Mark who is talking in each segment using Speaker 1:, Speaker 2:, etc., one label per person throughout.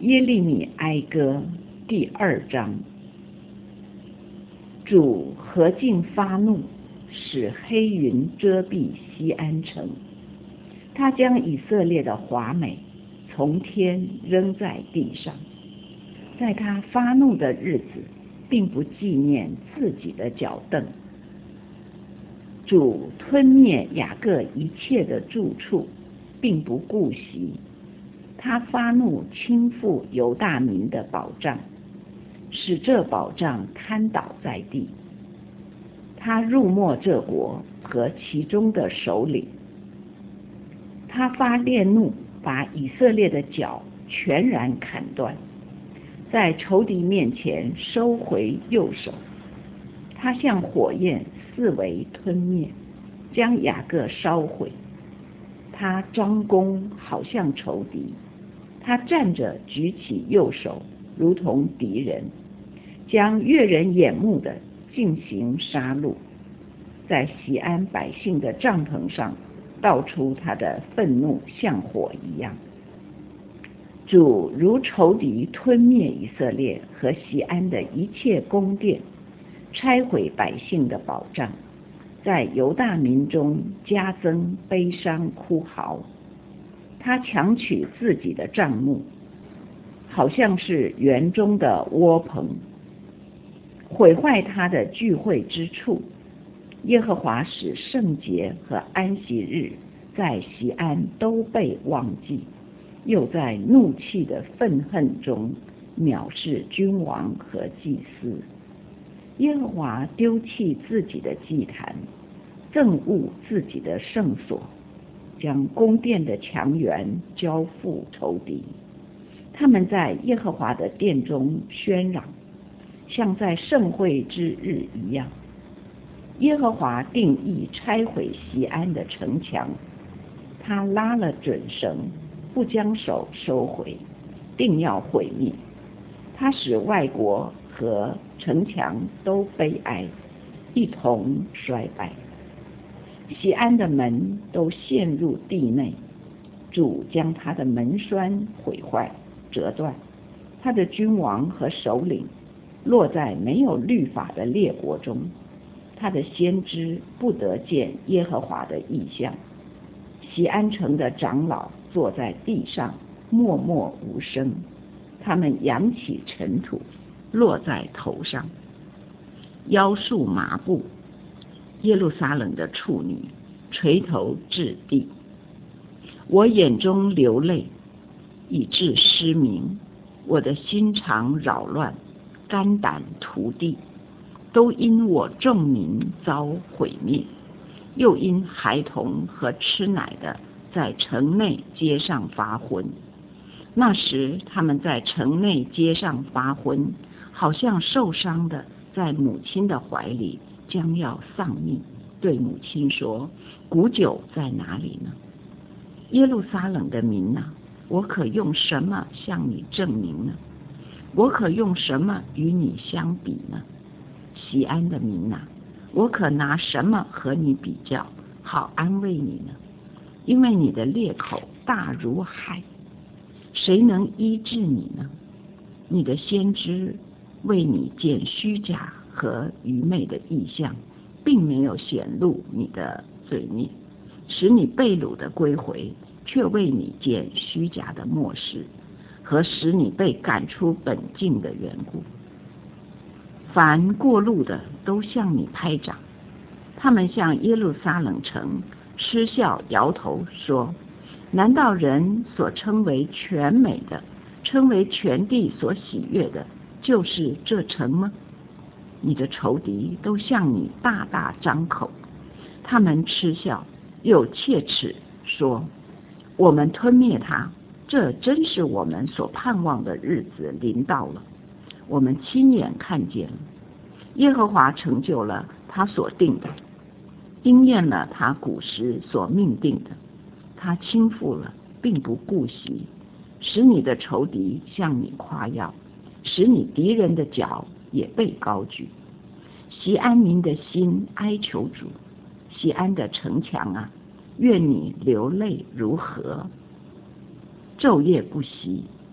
Speaker 1: 耶利米哀歌第2章。主何竟发怒，使黑云遮蔽西安城。他将以色列的华美从天扔在地上。在他发怒的日子，并不纪念自己的脚凳。主吞灭雅各一切的住处，并不顾惜。他发怒倾覆犹大民的保障，使这保障瘫倒在地。他辱没这国和其中的首领。他发烈怒，把以色列的脚全然砍断，在仇敌面前收回右手。他像火焰四围吞灭，将雅各烧毁。他张弓好像仇敌，他站着举起右手，如同敌人，将悦人眼目的进行杀戮。在锡安百姓的帐篷上倒出他的愤怒，像火一样。主如仇敌吞灭以色列和锡安的一切宫殿，拆毁百姓的保障，在犹大民中加增悲伤哭嚎。他强取自己的帐幕，好像是园中的窝棚，毁坏他的聚会之处。耶和华使圣洁和安息日在锡安都被忘记，又在怒气的愤恨中藐视君王和祭司。耶和华丢弃自己的祭坛，憎恶自己的圣所，将宫殿的墙垣交付仇敌。他们在耶和华的殿中喧嚷，像在盛会之日一样。耶和华定义拆毁锡安的城墙，他拉了准绳，不将手收回，定要毁灭。他使外国和城墙都悲哀，一同衰败。锡安的门都陷入地内，主将他的门栓毁坏折断，他的君王和首领落在没有律法的列国中。他的先知不得见耶和华的异象。锡安城的长老坐在地上，默默无声，他们扬起尘土，落在头上，腰束麻布。耶路撒冷的处女垂头至地。我眼中流泪，以致失明，我的心肠扰乱，肝胆涂地，都因我众民遭毁灭，又因孩童和吃奶的在城内街上发昏。那时他们在城内街上发昏，好像受伤的在母亲的怀里，将要丧命，对母亲说：古酒在哪里呢？耶路撒冷的民啊，我可用什么向你证明呢？我可用什么与你相比呢？锡安的民啊，我可拿什么和你比较，好安慰你呢？因为你的裂口大如海，谁能医治你呢？你的先知为你见虚假和愚昧的异象，并没有显露你的罪孽，使你被掳的归回，却为你见虚假的默示，和使你被赶出本境的缘故。凡过路的都向你拍掌，他们向耶路撒冷城嗤笑摇头说：难道人所称为全美的，称为全地所喜悦的，就是这城吗？你的仇敌都向你大大张口，他们嗤笑又切齿说：我们吞灭他，这真是我们所盼望的日子临到了。我们亲眼看见了，耶和华成就了他所定的，应验了他古时所命定的。他倾覆了，并不顾惜，使你的仇敌向你夸耀，使你敌人的脚也被高举。锡安民的心哀求主，锡安的城墙啊，愿你流泪如河，昼夜不息。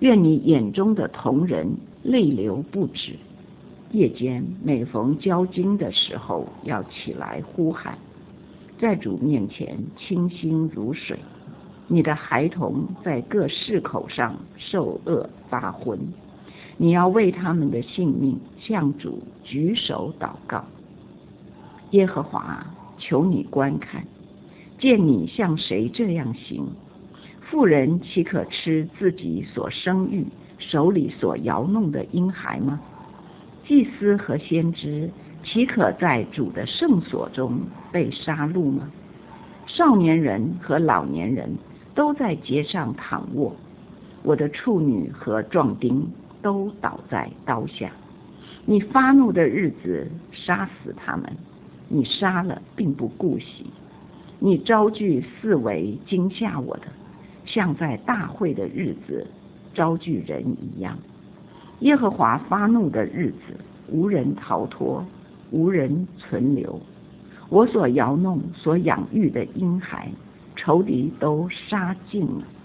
Speaker 1: 愿你眼中的瞳人泪流不止。夜间每逢交经的时候，要起来呼喊，在主面前清心如水。你的孩童在各市口上受饿发昏，你要为他们的性命向主举手祷告。耶和华，求你观看，见你像谁这样行？妇人岂可吃自己所生育、手里所摇弄的婴孩吗？祭司和先知岂可在主的圣所中被杀戮吗？少年人和老年人都在街上躺卧，我的处女和壮丁都倒在刀下。你发怒的日子杀死他们，你杀了并不顾惜。你招聚四围惊吓我的，像在大会的日子招聚人一样。耶和华发怒的日子，无人逃脱，无人存留。我所摇弄、所养育的婴孩，仇敌都杀尽了。